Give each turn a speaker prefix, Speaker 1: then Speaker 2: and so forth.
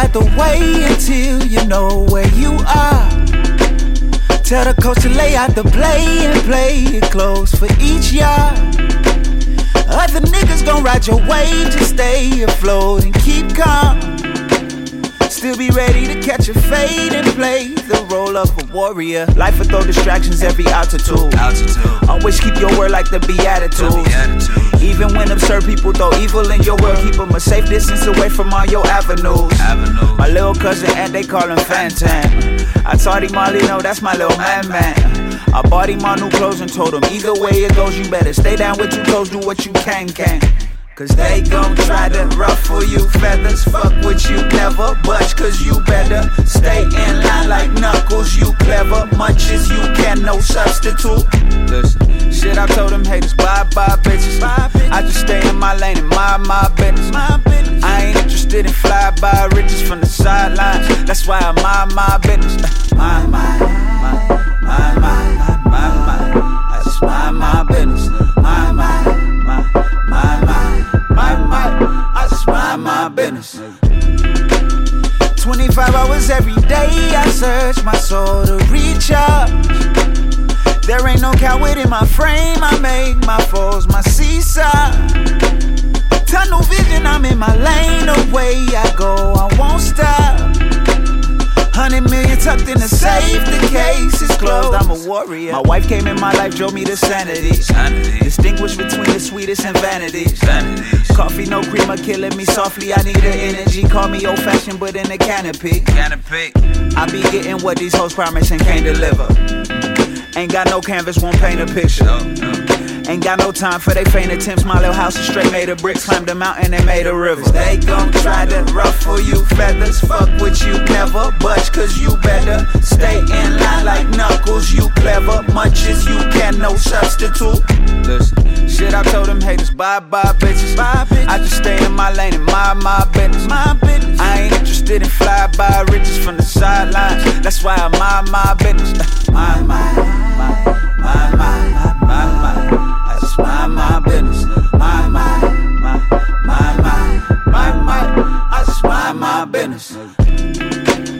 Speaker 1: out the way until you know where you are. Tell the coach to lay out the play and play it close for each yard. Other niggas gon' ride your wave, just stay afloat and keep calm. Still be ready to catch a fade and play the role of a warrior. Life will throw distractions every altitude. Always keep your word like the Beatitudes. Even when absurd people throw evil in your world, keep them a safe distance away from all your avenues. My little cousin and they call him Fantan. I taught him all he know, that's my little man. I bought him all new clothes and told him either way it goes, you better stay down with your toes, do what you can. Cause they gon' try to ruffle you feathers. Fuck with you, never budge, cause you better stay in line like Knuckles. You clever, much as you can, no substitute. Listen, shit I told them haters, bye bitches. I just stay in my lane and mind my business. I ain't interested in fly-by riches from the sidelines. That's why I mind my business. I just mind my business. I just mind my business. 25 hours every day, I search my soul to recharge. There ain't no coward in my frame, I make my foes my seesaw. Tunnel vision, I'm in my lane, away I go, I won't stop. 100 million tucked in the safe, the case is closed, I'm a warrior. My wife came in my life, drove me to sanity. Distinguish between the sweetest and vanities. Coffee, no creamer, killing me softly, I need the energy. Call me old fashioned, but in a canopy. I be getting what these hoes promise and can't deliver. Ain't got no canvas, won't paint a picture. Ain't got no time for they faint attempts. My little house is straight made of bricks. Climbed a mountain and made a river. They gon' try to ruffle you feathers. Fuck with you, never budge, cause you better stay in line like Knuckles. You clever, much as you can, no substitute. Listen, shit I told them haters, bye bitches. I just stay in my lane and mind my business. I ain't interested in fly-by riches from the sidelines. That's why I mind my business. I just mind my business. I just mind my business.